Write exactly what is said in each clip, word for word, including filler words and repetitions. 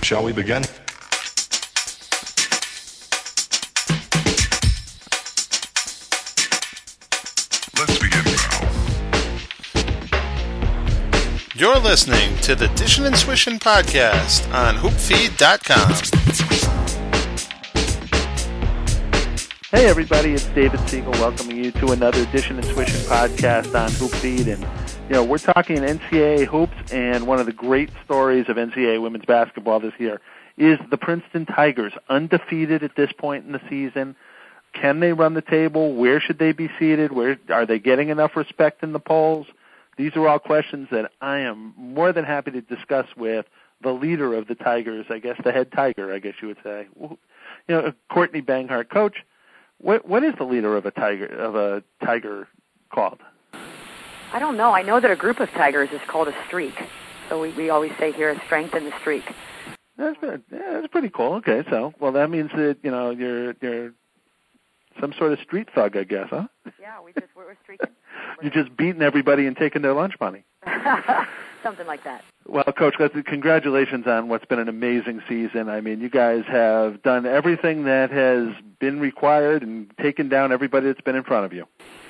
Shall we begin? Let's begin now. You're listening to the Dishin' and Swishin' podcast on hoop feed dot com. Hey everybody, it's David Siegel welcoming you to another Dishin' and Swishin' podcast on Hoopfeed. And, you know, we're talking N C double A hoops, and one of the great stories of N C double A women's basketball this year is the Princeton Tigers, undefeated at this point in the season. Can they run the table? Where should they be seated? Where are they getting enough respect in the polls? These are all questions that I am more than happy to discuss with the leader of the Tigers, I guess the head Tiger, I guess you would say. You know, Courtney Banghart. Coach, what what is the leader of a Tiger of a Tiger called? I don't know. I know that a group of Tigers is called a streak. So we, we always say here, strengthen the streak. That's yeah, that's pretty cool. Okay, so well that means that you know you're you're some sort of street thug, I guess, huh? Yeah, we just we're, we're streaking. You're just beating everybody and taking their lunch money. Something like that. Well, Coach, congratulations on what's been an amazing season. I mean, you guys have done everything that has been required and taken down everybody that's been in front of you.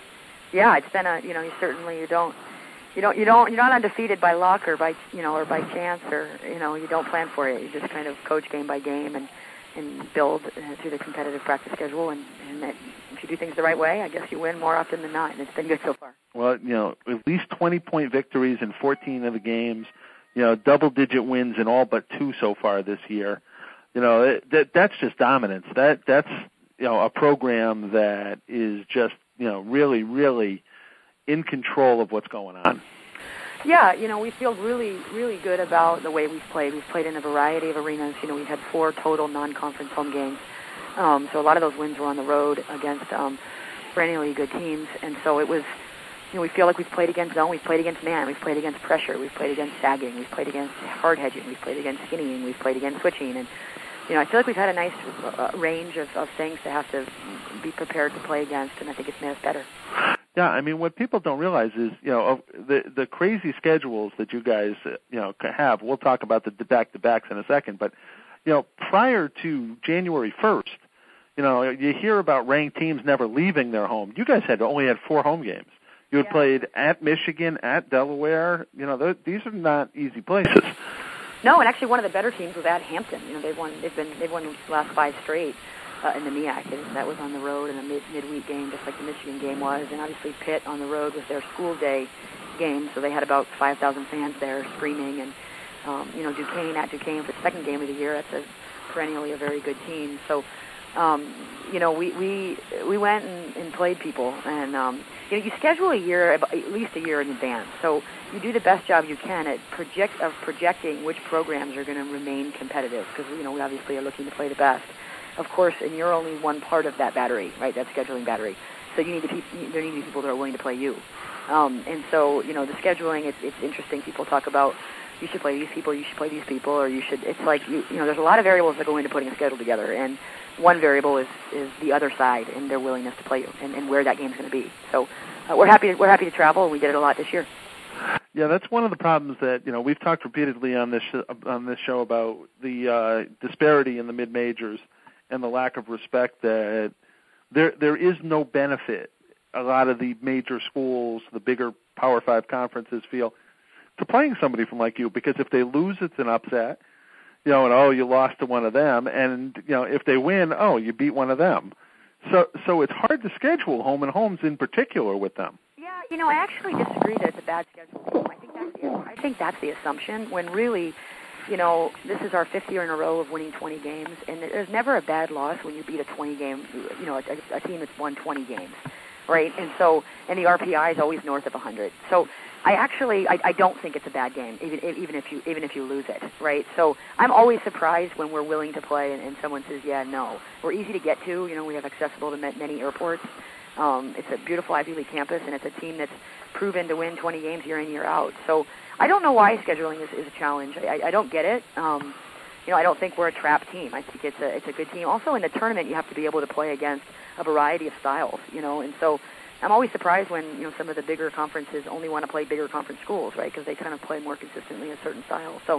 Yeah, it's been a you know you certainly you don't. You don't, you don't, you're not undefeated by luck or by, you know, or by chance or, you know, you don't plan for it. You just kind of coach game by game and, and build uh, through the competitive practice schedule. And, and that, if you do things the right way, I guess you win more often than not. And it's been good so far. Well, you know, at least twenty-point victories in fourteen of the games. You know, double-digit wins in all but two so far this year. You know, it, that that's just dominance. That that's you know a program that is just you know really really in control of what's going on. Yeah, you know, we feel really, really good about the way we've played. We've played in a variety of arenas. You know, we've had four total non-conference home games. Um, so a lot of those wins were on the road against um, perennially good teams. And so it was, you know, we feel like we've played against zone, we've played against man, we've played against pressure, we've played against sagging, we've played against hard hedging, we've played against skinnying, we've played against switching. And, you know, I feel like we've had a nice uh, range of, of things to have to be prepared to play against, and I think it's made us better. Yeah, I mean, what people don't realize is, you know, the the crazy schedules that you guys, you know, have. We'll talk about the back-to-backs in a second, but, you know, prior to January first, you know, you hear about ranked teams never leaving their home. You guys had only had four home games. You had yeah. played at Michigan, at Delaware. You know, these are not easy places. No, and actually one of the better teams was at Hampton. You know, they've won. They've been. They've won the last five straight. Uh, in the M E A C, and that was on the road in a mid, midweek game, just like the Michigan game was, and obviously Pitt on the road was their school day game, so they had about five thousand fans there screaming, and, um, you know, Duquesne at Duquesne for the second game of the year, that's a, perennially a very good team, so, um, you know, we, we, we went and, and played people, and, um, you know, you schedule a year, at least a year in advance, so you do the best job you can at project, of projecting which programs are going to remain competitive, because, you know, we obviously are looking to play the best. Of course, and you're only one part of that battery, right, that scheduling battery. So you need to pe- there need to be people that are willing to play you. Um, and so, you know, the scheduling, it's, it's interesting. People talk about you should play these people, you should play these people, or you should, it's like, you, you know, there's a lot of variables that go into putting a schedule together. And one variable is, is the other side and their willingness to play you and, and where that game's going to be. So uh, we're happy, we're happy to travel, and we did it a lot this year. Yeah, that's one of the problems that, you know, we've talked repeatedly on this, sh- on this show about the uh, disparity in the mid-majors and the lack of respect that there there is no benefit. A lot of the major schools, the bigger Power Five conferences feel to playing somebody from like you, because if they lose, it's an upset, you know, and oh, you lost to one of them, and you know, if they win, oh, you beat one of them. So so it's hard to schedule home and homes in particular with them. Yeah, you know, I actually disagree that it's a bad schedule. I think that's the, I think that's the assumption when really. You know, this is our fifth year in a row of winning twenty games, and there's never a bad loss when you beat a twenty game, you know, a, a team that's won twenty games, right? And so, and the R P I is always north of one hundred. So, I actually, I, I don't think it's a bad game, even even if you even if you lose it, right? So, I'm always surprised when we're willing to play, and, and someone says, yeah, no, we're easy to get to. You know, we have accessible to many airports. Um, it's a beautiful Ivy League campus, and it's a team that's proven to win twenty games year in, year out. So. I don't know why scheduling is, is a challenge. I, I don't get it. Um, you know, I don't think we're a trap team. I think it's a it's a good team. Also, in the tournament, you have to be able to play against a variety of styles. You know, and so I'm always surprised when you know some of the bigger conferences only want to play bigger conference schools, right? Because they kind of play more consistently a certain style. So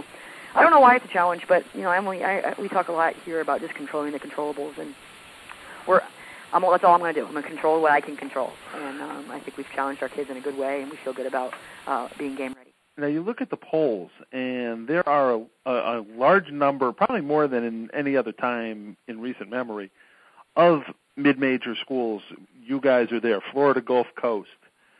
I don't know why it's a challenge, but, you know, Emily, I, I, we talk a lot here about just controlling the controllables, and we're, I'm, that's all I'm going to do. I'm going to control what I can control, and um, I think we've challenged our kids in a good way, and we feel good about uh, being game ready. Now, you look at the polls, and there are a, a, a large number, probably more than in any other time in recent memory, of mid-major schools. You guys are there. Florida Gulf Coast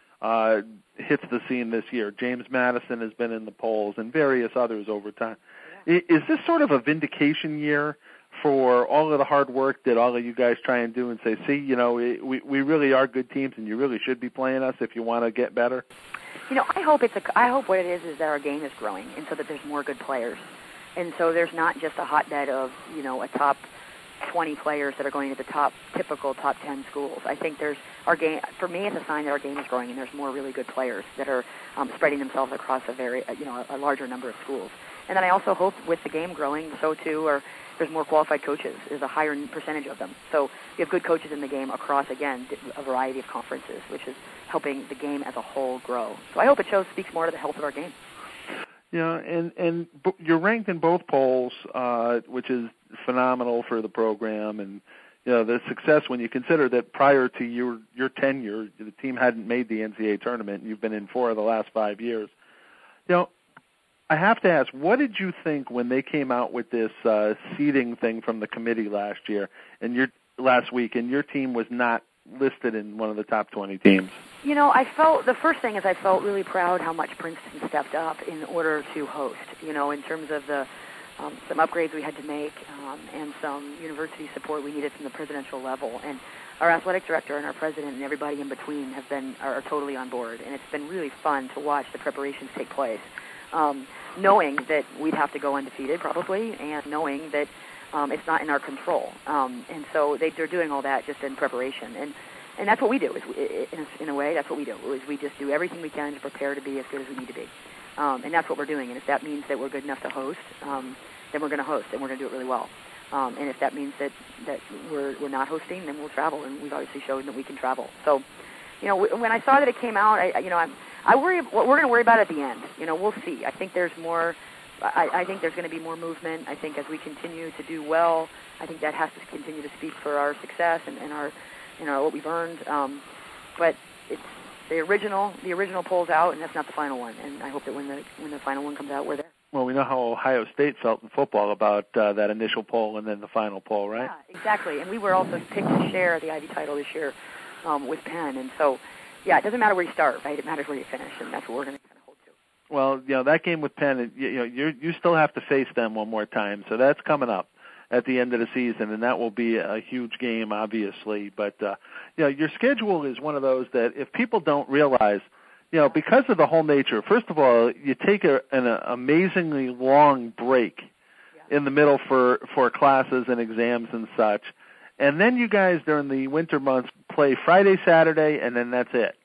uh, hits the scene this year. James Madison has been in the polls, and various others over time. Yeah. Is this sort of a vindication year for all of the hard work that all of you guys try and do and say, see, you know, we, we really are good teams, and you really should be playing us if you want to get better? You know, I hope it's a, I hope what it is is that our game is growing, and so that there's more good players. And so there's not just a hotbed of, you know, a top twenty players that are going to the top, typical top ten schools. I think there's, our game, for me, it's a sign that our game is growing, and there's more really good players that are um, spreading themselves across a very, you know, a, a larger number of schools. And then I also hope with the game growing, so too are, there's more qualified coaches. There's a higher percentage of them. So we have good coaches in the game across, again, a variety of conferences, which is helping the game as a whole grow. So I hope it shows, speaks more to the health of our game. Yeah, and, and you're ranked in both polls, uh, which is phenomenal for the program. And, you know, the success when you consider that prior to your, your tenure, the team hadn't made the N C double A tournament, and you've been in four of the last five years. You know, I have to ask, what did you think when they came out with this uh, seeding thing from the committee last year and your last week, and your team was not listed in one of the top twenty teams? You know, I felt, the first thing is I felt really proud how much Princeton stepped up in order to host, you know, in terms of the um, some upgrades we had to make um, and some university support we needed from the presidential level. And our athletic director and our president and everybody in between have been, are, are totally on board. And it's been really fun to watch the preparations take place. Um, knowing that we'd have to go undefeated probably, and knowing that um, it's not in our control. Um, and so they, they're doing all that just in preparation. And, and that's what we do. Is we, in, a, in a way, that's what we do. Is we just do everything we can to prepare to be as good as we need to be. Um, and that's what we're doing. And if that means that we're good enough to host, um, then we're going to host, and we're going to do it really well. Um, and if that means that, that we're, we're not hosting, then we'll travel. And we've obviously shown that we can travel. So, you know, when I saw that it came out, I, you know, I'm, I worry. What we're going to worry about at the end, you know, we'll see. I think there's more. I, I think there's going to be more movement. I think as we continue to do well, I think that has to continue to speak for our success and, and our, you know, what we've earned. Um, but it's the original. The original polls out, and that's not the final one. And I hope that when the when the final one comes out, we're there. Well, we know how Ohio State felt in football about uh, that initial poll and then the final poll, right? Yeah, exactly. And we were also picked to share the Ivy title this year um, with Penn, and so. Yeah, it doesn't matter where you start, right? It matters where you finish, and that's what we're going to kind of hold to. Well, you know, that game with Penn, you know, you you still have to face them one more time, so that's coming up at the end of the season, and that will be a huge game, obviously. But, uh, you know, your schedule is one of those that if people don't realize, you know, because of the whole nature, first of all, you take a, an amazingly long break yeah. in the middle for, for classes and exams and such. And then you guys, during the winter months, play Friday, Saturday, and then that's it.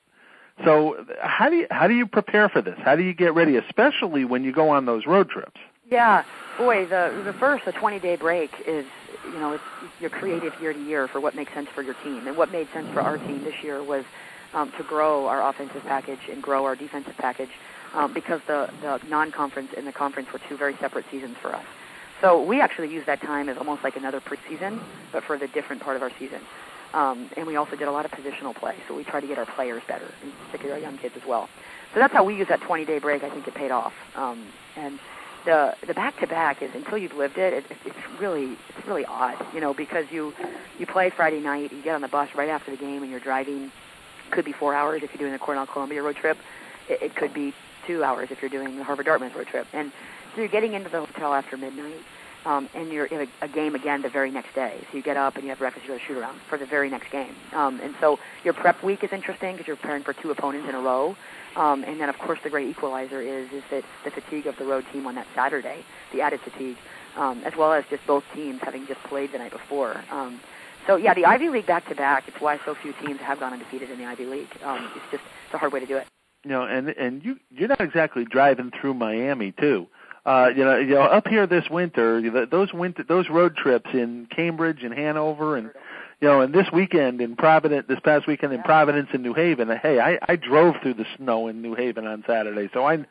So how do you how do you prepare for this? How do you get ready, especially when you go on those road trips? Yeah, boy, the the first, the twenty-day break is, you know, it's, you're creative year to year for what makes sense for your team. And what made sense for our team this year was um, to grow our offensive package and grow our defensive package um, because the, the non-conference and the conference were two very separate seasons for us. So we actually use that time as almost like another preseason, but for the different part of our season. Um, and we also did a lot of positional play, so we try to get our players better, and particularly our young kids as well. So that's how we use that twenty-day break. I think it paid off. Um, and the the back-to-back is, until you've lived it, it, it's really it's really odd, you know, because you you play Friday night, you get on the bus right after the game, and you're driving. Could be four hours if you're doing the Cornell-Columbia road trip. It, it could be two hours if you're doing the Harvard-Dartmouth road trip. And so you're getting into the hotel after midnight. Um, and you're in a, a game again the very next day. So you get up and you have breakfast, you go to shoot around for the very next game. Um, and so your prep week is interesting because you're preparing for two opponents in a row. Um, and then, of course, the great equalizer is is that the fatigue of the road team on that Saturday, the added fatigue, um, as well as just both teams having just played the night before. Um, so, yeah, the Ivy League back-to-back, it's why so few teams have gone undefeated in the Ivy League. Um, it's just it's a hard way to do it. You know, and, and you, you're not exactly driving through Miami, too. Uh, you know, you know, up here this winter, those winter, those road trips in Cambridge and Hanover, and you know, and this weekend in Providence, this past weekend in Providence and New Haven. Hey, I, I drove through the snow in New Haven on Saturday, so I,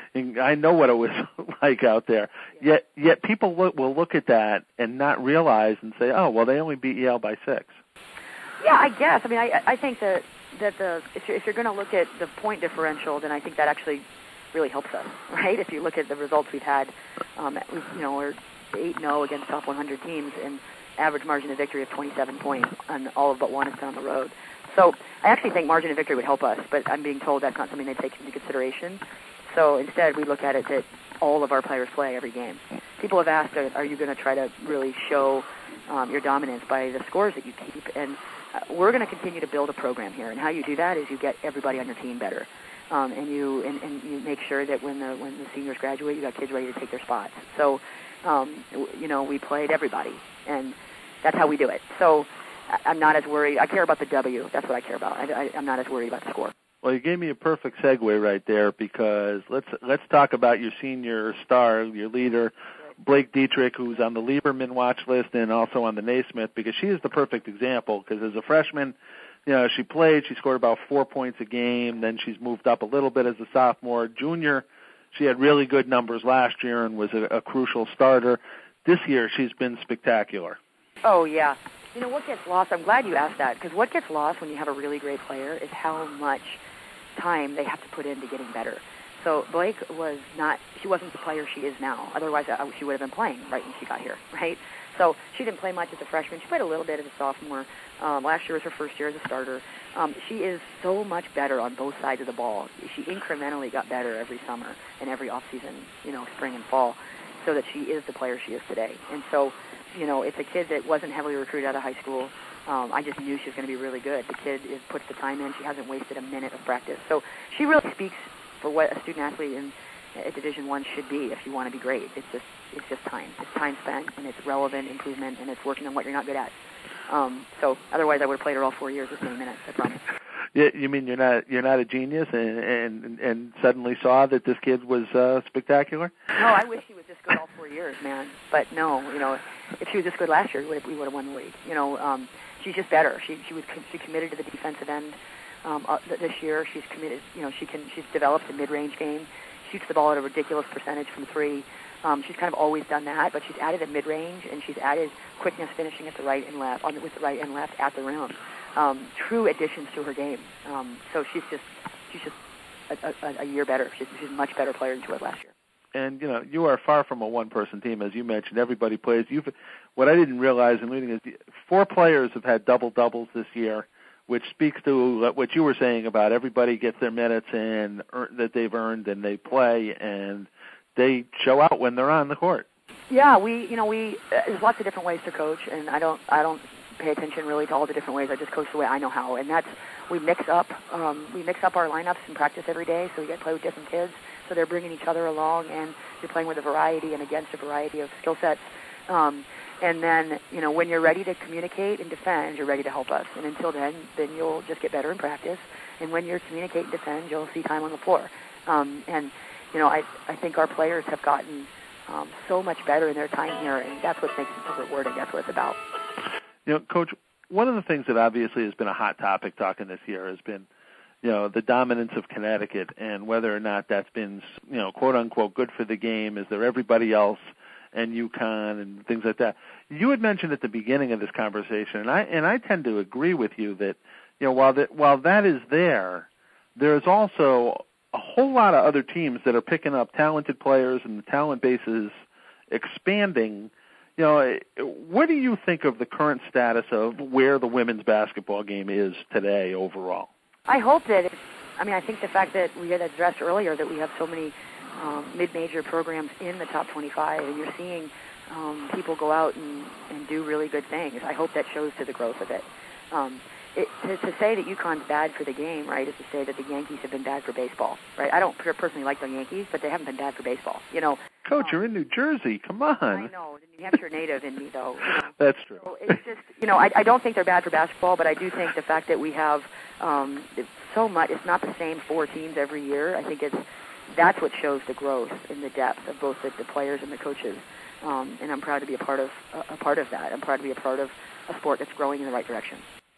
and I know what it was like out there. Yeah. Yet, yet people look, will look at that and not realize and say, "Oh, well, they only beat Yale by six." Yeah, I guess. I mean, I, I think that that the if you're, if you're going to look at the point differential, then I think that actually really helps us, right? If you look at the results we've had, um, we've, you know, we're eight and oh against top one hundred teams and average margin of victory of twenty-seven points, and all of but one is down the road. So I actually think margin of victory would help us, but I'm being told that's not something they take into consideration. So instead, we look at it that all of our players play every game. People have asked, are you going to try to really show um, your dominance by the scores that you keep? And uh, we're going to continue to build a program here. And how you do that is you get everybody on your team better. Um, and you and, and you make sure that when the when the seniors graduate, you got kids ready to take their spots. So, um, you know, we played everybody, and that's how we do it. So I'm not as worried. I care about the W. That's what I care about. I, I, I'm not as worried about the score. Well, you gave me a perfect segue right there, because let's let's talk about your senior star, your leader, Blake Dietrich, who's on the Lieberman watch list and also on the Naismith, because she is the perfect example. Because as a freshman, you know, she played, she scored about four points a game. Then she's moved up a little bit as a sophomore. Junior, she had really good numbers last year and was a, a crucial starter. This year, she's been spectacular. Oh, yeah. You know, what gets lost, I'm glad you asked that, because what gets lost when you have a really great player is how much time they have to put into getting better. So Blake was not, she wasn't the player she is now. Otherwise, I, she would have been playing right when she got here, right? So she didn't play much as a freshman. She played a little bit as a sophomore. Um, last year was her first year as a starter. Um, she is so much better on both sides of the ball. She incrementally got better every summer and every offseason, you know, spring and fall, so that she is the player she is today. And so, you know, it's a kid that wasn't heavily recruited out of high school. Um, I just knew she was going to be really good. The kid is, puts the time in. She hasn't wasted a minute of practice. So she really speaks for what a student athlete in at Division One should be if you want to be great. It's just it's just time. It's time spent, and it's relevant improvement, and it's working on what you're not good at. Um, so otherwise, I would have played her all four years with twenty minutes. I promise. Yeah, you mean you're not you're not a genius, and and, and suddenly saw that this kid was uh, spectacular? No, I wish he was this good all four years, man. But no, you know, if she was this good last year, we would have, we would have won the league. You know, um, she's just better. She she was she committed to the defensive end. Um, uh, this year, she's committed. You know, she can she's developed a mid-range game. Shoots the ball at a ridiculous percentage from three. Um, she's kind of always done that, but she's added a mid-range, and she's added quickness finishing at the right and left, on the, with the right and left at the rim. Um, true additions to her game. Um, so she's just she's just a, a, a year better. She's, she's a much better player than she was last year. And, you know, you are far from a one-person team, as you mentioned. Everybody plays. You've, what I didn't realize in reading is four players have had double-doubles this year, which speaks to what you were saying about everybody gets their minutes and earn, that they've earned, and they play, and they show out when they're on the court. Yeah, we, you know, we uh, there's lots of different ways to coach, and I don't, I don't pay attention really to all the different ways. I just coach the way I know how, and that's we mix up, um, we mix up our lineups in practice every day, so we get to play with different kids, so they're bringing each other along, and you're playing with a variety and against a variety of skill sets. Um, And then, you know, when you're ready to communicate and defend, you're ready to help us. And until then, then you'll just get better in practice. And when you're communicate and defend, you'll see time on the floor. Um, and, you know, I, I think our players have gotten um, so much better in their time here, and that's what makes it so rewarding. That's what it's about. You know, Coach, one of the things that obviously has been a hot topic talking this year has been, you know, the dominance of Connecticut and whether or not that's been, you know, quote unquote, good for the game. Is there everybody else and UConn and things like that? You had mentioned at the beginning of this conversation, and I and I tend to agree with you that, you know, while that while that is there, there's also a whole lot of other teams that are picking up talented players, and the talent base is expanding. You know, what do you think of the current status of where the women's basketball game is today overall? I hope that it's, I mean, I think the fact that we had addressed earlier that we have so many um, mid-major programs in the top twenty-five, and you're seeing um, people go out and, and do really good things. I hope that shows to the growth of it. Um, it to, to say that UConn's bad for the game, right, is to say that the Yankees have been bad for baseball, right? I don't personally like the Yankees, but they haven't been bad for baseball, you know. Coach, um, you're in New Jersey. Come on. I know. The New Hampshire native in me, though. You know? That's true. So it's just, you know, I, I don't think they're bad for basketball, but I do think the fact that we have um, so much, it's not the same four teams every year. I think it's that's what shows the growth and the depth of both the, the players and the coaches. Um, and I'm proud to be a part of a, a part of that. I'm proud to be a part of a sport that's growing in the right direction.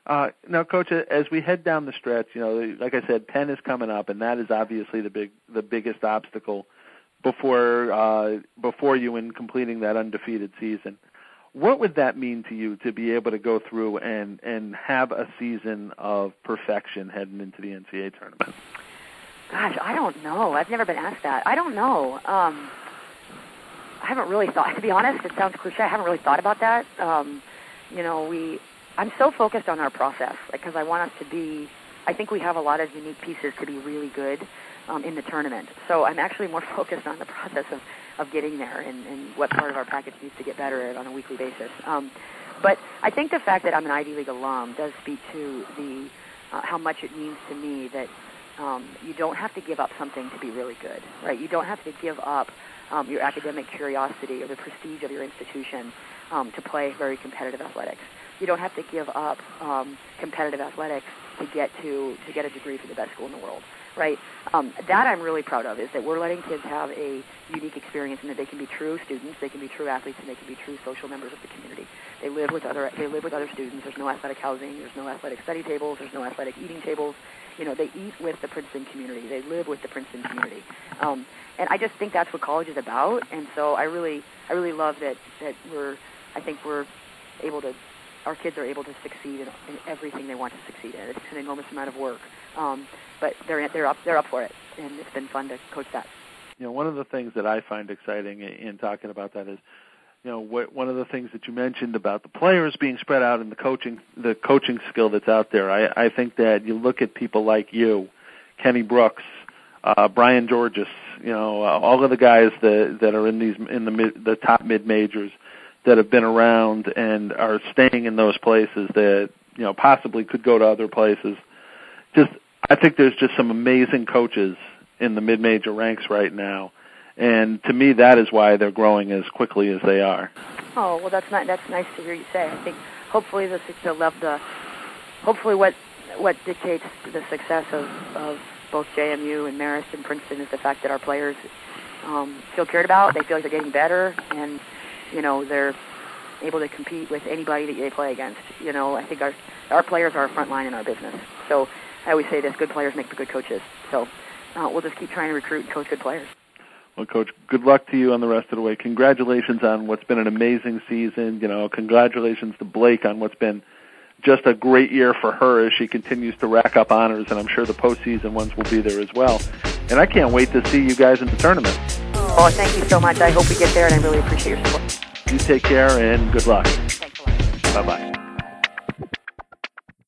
Uh, now, Coach, as we head down the stretch, you know, like I said, Penn is coming up, and that is obviously the big, the biggest obstacle before uh, before you in completing that undefeated season. What would that mean to you to be able to go through and, and have a season of perfection heading into the N C double A tournament? Gosh, I don't know. I've never been asked that. I don't know. Um, I haven't really thought, to be honest, it sounds cliche, I haven't really thought about that. Um, you know, we, I'm so focused on our process because I want us to be, I think we have a lot of unique pieces to be really good um, in the tournament. So I'm actually more focused on the process of, of getting there and, and what part of our package needs to get better at on a weekly basis. Um, but I think the fact that I'm an Ivy League alum does speak to the uh, how much it means to me that um, you don't have to give up something to be really good, right? You don't have to give up um, your academic curiosity or the prestige of your institution um, to play very competitive athletics. You don't have to give up um, competitive athletics to get to to get a degree from the best school in the world, right? Um, that I'm really proud of, is that we're letting kids have a unique experience and that they can be true students, they can be true athletes, and they can be true social members of the community. They live with other they live with other students. There's no athletic housing. There's no athletic study tables. There's no athletic eating tables. You know, they eat with the Princeton community. They live with the Princeton community. Um, and I just think that's what college is about. And so I really I really love that that we're I think we're able to. Our kids are able to succeed in, in everything they want to succeed in. It's an enormous amount of work, um, but they're they're up they're up for it, and it's been fun to coach that. You know, one of the things that I find exciting in talking about that is, you know, what, one of the things that you mentioned about the players being spread out and the coaching the coaching skill that's out there. I, I think that you look at people like you, Kenny Brooks, uh, Brian Georges, you know, all of the guys that that are in these in the mid, the top mid majors, that have been around and are staying in those places that, you know, possibly could go to other places. Just, I think there's just some amazing coaches in the mid-major ranks right now. And to me, that is why they're growing as quickly as they are. Oh, well, that's not, that's nice to hear you say. I think hopefully the, the, the hopefully what, what dictates the success of, of both J M U and Marist and Princeton is the fact that our players um, feel cared about. They feel like they're getting better, and you know, they're able to compete with anybody that they play against. You know, I think our our players are our front line in our business. So I always say this, good players make the good coaches. So uh, we'll just keep trying to recruit and coach good players. Well, Coach, good luck to you on the rest of the way. Congratulations on what's been an amazing season. You know, congratulations to Blake on what's been just a great year for her as she continues to rack up honors, and I'm sure the postseason ones will be there as well. And I can't wait to see you guys in the tournament. Oh, thank you so much. I hope we get there, and I really appreciate your support. You take care, and good luck. Thanks a lot. Bye-bye.